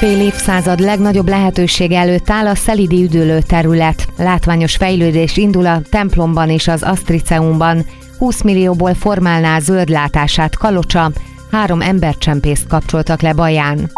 Fél évszázad legnagyobb lehetőség előtt áll a szelídi üdülőterület. Látványos fejlődés indul a templomban és az Asztriceumban. 20 millióból formálná zöld látását Kalocsa, 3 embercsempészt kapcsoltak le Baján.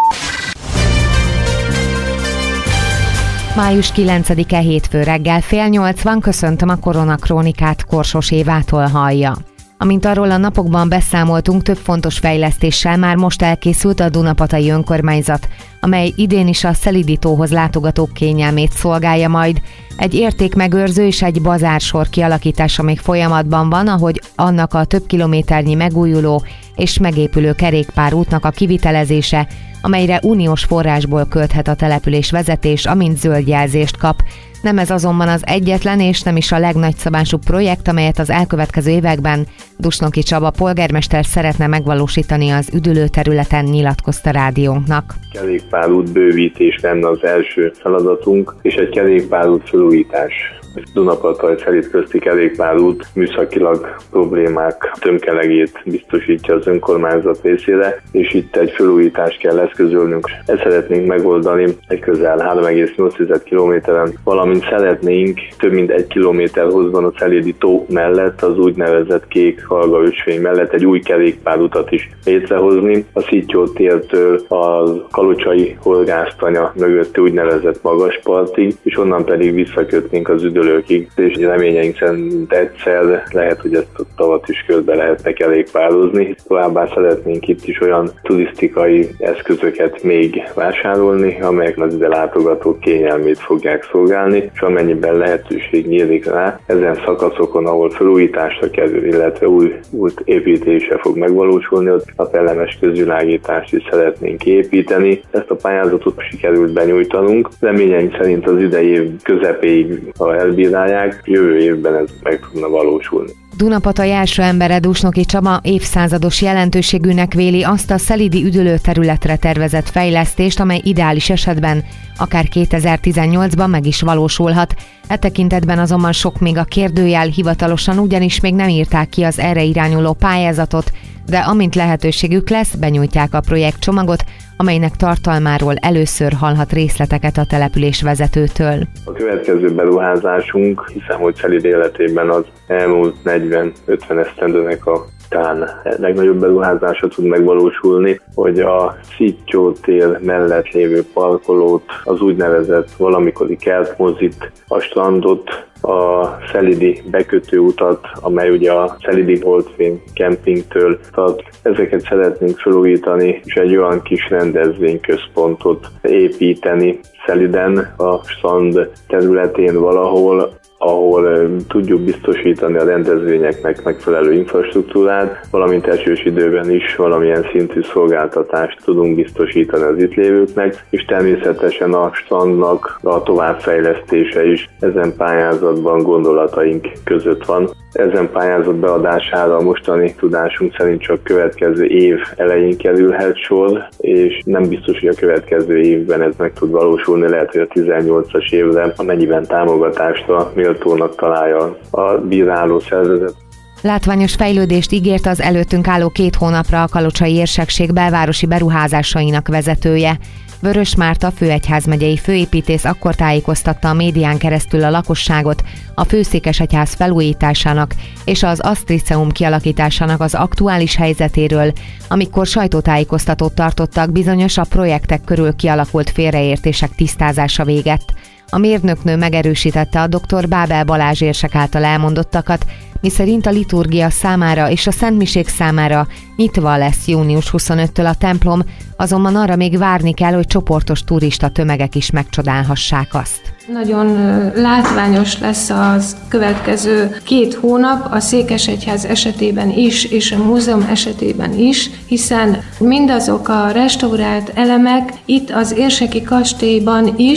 Május 9-e hétfő reggel 7:30 köszöntöm a Koronakrónikát, Korsos Évától hallja. Amint arról a napokban beszámoltunk, több fontos fejlesztéssel már most elkészült a Dunapatai önkormányzat, amely idén is a Szelídi tóhoz látogatók kényelmét szolgálja majd. Egy értékmegőrző és egy bazársor kialakítása még folyamatban van, ahogy annak a több kilométernyi megújuló és megépülő kerékpárútnak a kivitelezése, amelyre uniós forrásból költhet a település vezetés, amint zöld jelzést kap. Nem ez azonban az egyetlen és nem is a legnagyszabásúbb projekt, amelyet az elkövetkező években Dusnoki Csaba polgármester szeretne megvalósítani az üdülőterületen, nyilatkozta rádiónknak. Kerékpárút bővítés lenne az első feladatunk, és egy kerékpárút felújítás. Dunapataj-Szelíd közti kerékpárút műszakilag problémák tömkelegét biztosítja az önkormányzat részére, és itt egy felújítást kell eszközölnünk. Ezt szeretnénk megoldani egy közel 3,8 kilométeren, valamint szeretnénk több mint 1 kilométer hosszban a Szelídi tó mellett, az úgynevezett kék halga ösvény mellett egy új kerékpárutat is létrehozni. A Szittyó tértől a kalocsai horgásztanya mögötti úgynevezett magaspartig, és onnan pedig visszakötnénk az üdülőkig, és reményeink szerint egyszer lehet, hogy ezt a tavat is körbe lehetne kerékpározni. Továbbá szeretnénk itt is olyan turisztikai eszközöket még vásárolni, amelyek az ide látogatók kényelmét fogják szolgálni, és amennyiben lehetőség nyílik rá, ezen szakaszokon, ahol felújításra kerül, illetve új út építése fog megvalósulni, ott napelemes közvilágítást is szeretnénk építeni. Ezt a pályázatot sikerült benyújtanunk. Reményeink szerint az idei év közepéig, ha elbírálják, jövő évben ez meg tudna valósulni. Dunapataj első embere, Dusnoki Csaba évszázados jelentőségűnek véli azt a szelídi üdülőterületre tervezett fejlesztést, amely ideális esetben akár 2018-ban meg is valósulhat. E tekintetben azonban sok még a kérdőjel, hivatalosan ugyanis még nem írták ki az erre irányuló pályázatot, de amint lehetőségük lesz, benyújtják a projektcsomagot, amelynek tartalmáról először hallhat részleteket a település vezetőtől. A következő beruházásunk, hiszem, hogy Szelíd életében az elmúlt 40-50 esztendőnek a talán legnagyobb beruházása tud megvalósulni, hogy a Szittyó tér mellett lévő parkolót, az úgynevezett valamikori kertmozit, a strandot, a szelídi bekötőutat, amely ugye a szelídi Holdfény kempingtől tart. Ezeket szeretnénk felújítani, és egy olyan kis rendezvényközpontot építeni Szelíden, a strand területén valahol, ahol tudjuk biztosítani a rendezvényeknek megfelelő infrastruktúrát, valamint esős időben is valamilyen szintű szolgáltatást tudunk biztosítani az itt lévőknek, és természetesen a strandnak a továbbfejlesztése is ezen pályázatban gondolataink között van. Ezen pályázat beadására a mostani tudásunk szerint csak következő év elején kerülhet sor, és nem biztos, hogy a következő évben ez meg tud valósulni, lehet, hogy a 18-as évre, amennyiben támogatásra méltónak találja a bíráló szervezet. Látványos fejlődést ígért az előttünk álló 2 hónapra a Kalocsai érsekség belvárosi beruházásainak vezetője. Vörös Márta főegyházmegyei főépítész akkor tájékoztatta a médián keresztül a lakosságot a főszékesegyház felújításának és az Asztriceum kialakításának az aktuális helyzetéről, amikor sajtótájékoztatót tartottak bizonyos a projektek körül kialakult félreértések tisztázása végett. A mérnöknő megerősítette a dr. Bábel Balázs érsek által elmondottakat, miszerint a liturgia számára és a szentmisék számára nyitva lesz június 25-től a templom, azonban arra még várni kell, hogy csoportos turista tömegek is megcsodálhassák azt. Nagyon látványos lesz az következő 2 hónap a Székesegyház esetében is, és a múzeum esetében is, hiszen mindazok a restaurált elemek itt az érseki kastélyban is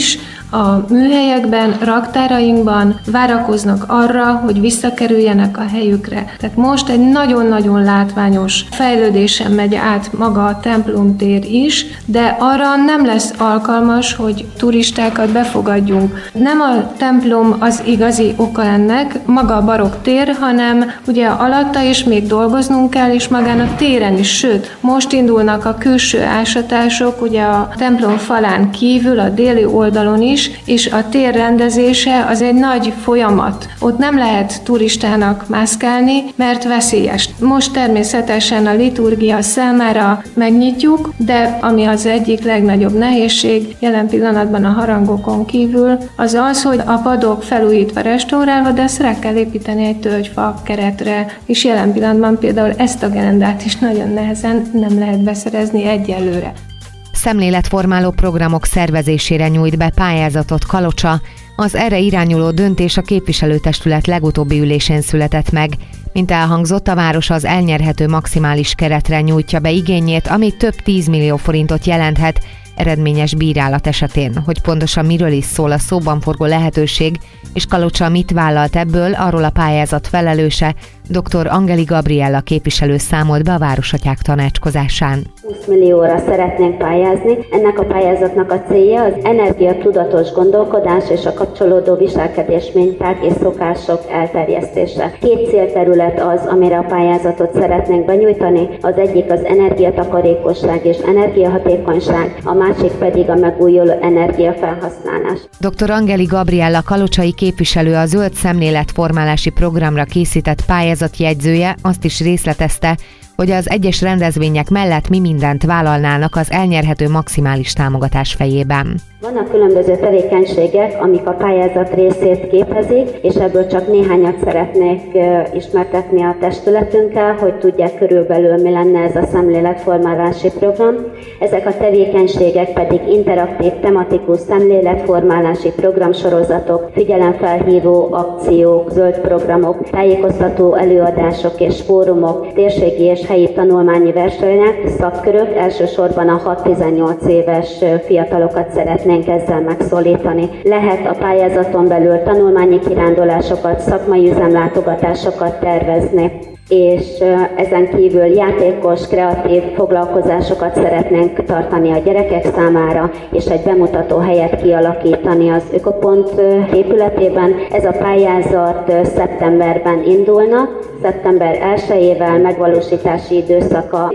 a műhelyekben, raktárainkban várakoznak arra, hogy visszakerüljenek a helyükre. Tehát most egy nagyon-nagyon látványos fejlődésen megy át maga a templomtér is, de arra nem lesz alkalmas, hogy turistákat befogadjunk. Nem a templom az igazi oka ennek, maga a barokk tér, hanem ugye alatta is még dolgoznunk kell, és magán a téren is, sőt, most indulnak a külső ásatások, ugye a templom falán kívül, a déli oldalon is, és a tér rendezése az egy nagy folyamat. Ott nem lehet turistának mászkálni, mert veszélyes. Most természetesen a liturgia számára megnyitjuk, de ami az egyik legnagyobb nehézség jelen pillanatban a harangokon kívül, az az, hogy a padok felújítva, restaurálva, de ezt rá kell építeni egy tölgyfa keretre, és jelen pillanatban például ezt a gerendát is nagyon nehezen nem lehet beszerezni egyelőre. Szemléletformáló programok szervezésére nyújt be pályázatot Kalocsa. Az erre irányuló döntés a képviselőtestület legutóbbi ülésén született meg. Mint elhangzott, a város az elnyerhető maximális keretre nyújtja be igényét, ami több 10 millió forintot jelenthet eredményes bírálat esetén. Hogy pontosan miről is szól a szóban forgó lehetőség, és Kalocsa mit vállalt ebből, arról a pályázat felelőse, dr. Angeli Gabriella képviselő számolt be a Városatyák tanácskozásán. 20 millióra szeretnénk pályázni. Ennek a pályázatnak a célja az energiatudatos gondolkodás és a kapcsolódó viselkedés minták és szokások elterjesztése. 2 célterület az, amire a pályázatot szeretnénk benyújtani. Az egyik az energiatakarékosság és energiahatékonyság, a másik pedig a megújuló energiafelhasználás. Dr. Angeli Gabriella kalocsai képviselő a zöld szemléletformálási programra készített pályázatjegyzője azt is részletezte, hogy az egyes rendezvények mellett mi mindent vállalnának az elnyerhető maximális támogatás fejében. Vannak különböző tevékenységek, amik a pályázat részét képezik, és ebből csak néhányat szeretnék ismertetni a testületünkkel, hogy tudják körülbelül, mi lenne ez a szemléletformálási program. Ezek a tevékenységek pedig interaktív, tematikus szemléletformálási programsorozatok, figyelemfelhívó akciók, zöld programok, tájékoztató előadások és fórumok, térségi és helyi tanulmányi versenyek, szakkörök, elsősorban a 6-18 éves fiatalokat szeretnénk ezzel megszólítani. Lehet a pályázaton belül tanulmányi kirándulásokat, szakmai üzemlátogatásokat tervezni, és ezen kívül játékos, kreatív foglalkozásokat szeretnénk tartani a gyerekek számára, és egy bemutató helyet kialakítani az Ökopont épületében. Ez a pályázat szeptemberben indulna, szeptember 1-ével, megvalósítási időszaka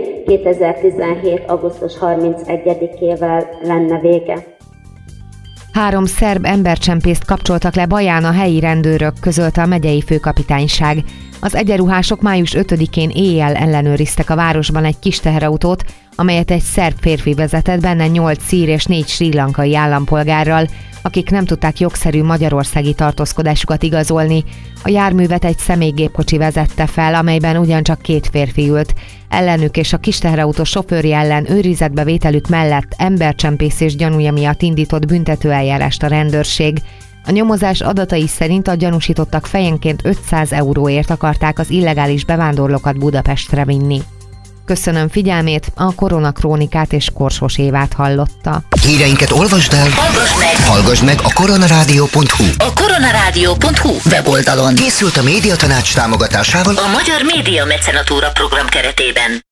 2017. augusztus 31-ével lenne vége. 3 szerb embercsempészt kapcsoltak le Baján a helyi rendőrök, közölte a megyei főkapitányság. Az egyenruhások május 5-én éjjel ellenőriztek a városban egy kis teherautót, amelyet egy szerb férfi vezetett, benne 8 szír és 4 srí lankai állampolgárral, akik nem tudták jogszerű magyarországi tartózkodásukat igazolni. A járművet egy személygépkocsi vezette fel, amelyben ugyancsak 2 férfi ült. Ellenük és a kis teherautó sofőrje ellen őrizetbe vételük mellett embercsempészés gyanúja miatt indított büntetőeljárást a rendőrség. A nyomozás adatai szerint a gyanúsítottak fejenként 500 euróért akarták az illegális bevándorlókat Budapestre vinni. Köszönöm figyelmét, a Koronakrónikát és Korsos Évát hallotta. Híreinket olvasd el, hallgass meg a koronarádió.hu. A koronarádió.hu weboldalon. Készült a Médiatanács támogatásával a Magyar Média Mecenatúra program keretében.